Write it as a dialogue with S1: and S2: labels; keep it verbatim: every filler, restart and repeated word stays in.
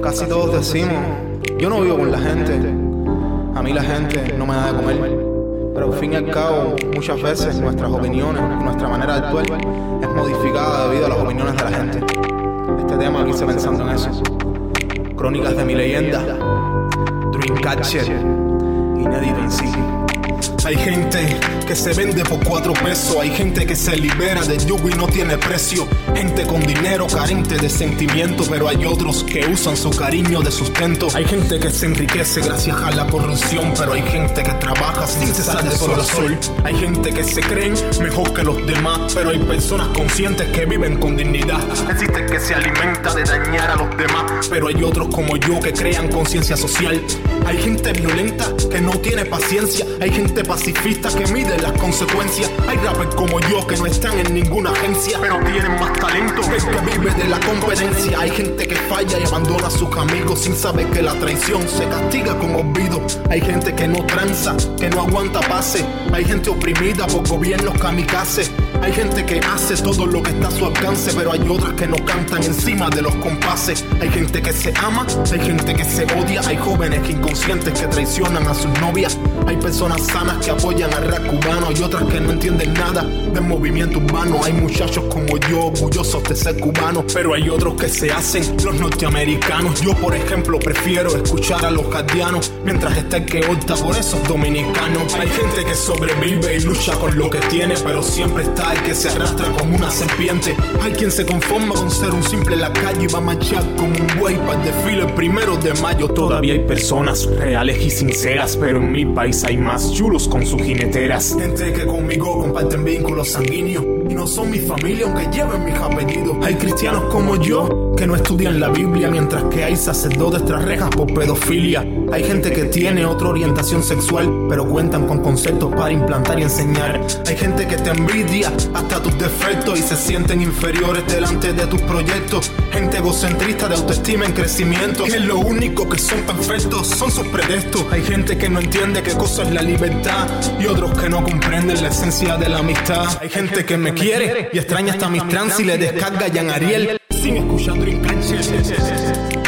S1: Casi todos decimos, yo no vivo con la gente, a mí la gente no me da de comer. Pero al fin y al cabo, muchas veces nuestras opiniones y nuestra manera de actuar es modificada debido a las opiniones de la gente. Este tema lo hice pensando en eso. Crónicas de mi leyenda, Dreamcatcher, inédito en sí.
S2: Hay gente que se vende por cuatro pesos. Hay gente que se libera de yugo y no tiene precio. Gente con dinero carente de sentimiento, pero hay otros que usan su cariño de sustento. Hay gente que se enriquece gracias a la corrupción, pero hay gente que trabaja sin cesar de sol a sol. Hay gente que se creen mejor que los demás, pero hay personas conscientes que viven con dignidad. Existe que se alimenta de dañar a los demás, pero hay otros como yo que crean conciencia social. Hay gente violenta que no tiene paciencia. Hay gente pacifista que mide las consecuencias. Hay rappers como yo que no están en ninguna agencia, pero tienen más talento que el que vive de la competencia. Hay gente que falla y abandona a sus amigos sin saber que la traición se castiga con olvido. Hay gente que no tranza, que no aguanta pase. Hay gente oprimida por gobiernos kamikaze. Hay gente que hace todo lo que está a su alcance, pero hay otras que no cantan encima de los compases. Hay gente que se ama, hay gente que se odia. Hay jóvenes inconscientes que traicionan a sus novias. Hay personas sanas que apoyan al rap cubano y otras que no entienden nada del movimiento urbano. Hay muchachos como yo, orgullosos de ser cubanos, pero hay otros que se hacen los norteamericanos. Yo, por ejemplo, prefiero escuchar a los guardianos mientras está el que opta por esos dominicanos. Hay gente que sobrevive y lucha con lo que tiene, pero siempre está el que se arrastra como una serpiente. Hay quien se conforma con ser un simple en la calle y va a marchar como un güey para el desfile el primero de mayo. Todavía hay personas reales y sinceras, pero en mi país hay más chulos con sus jineteras. Gente que conmigo comparten vínculos sanguíneos y no son mi familia aunque lleven mis apellidos. Hay cristianos como yo que no estudian la Biblia, mientras que hay sacerdotes tras rejas por pedofilia. Hay gente que tiene otra orientación sexual, pero cuentan con conceptos para implantar y enseñar. Hay gente que te envidia hasta tus defectos y se sienten inferiores delante de tus proyectos. Gente egocentrista de autoestima en crecimiento, que lo único que son perfectos son sus pretextos. Hay gente que no entiende qué cosa es la libertad y otros que no comprenden la esencia de la amistad. Hay gente que me quiere y extraña hasta mis trans y le descarga Jan Ariel sin escuchar Dreamcatcher.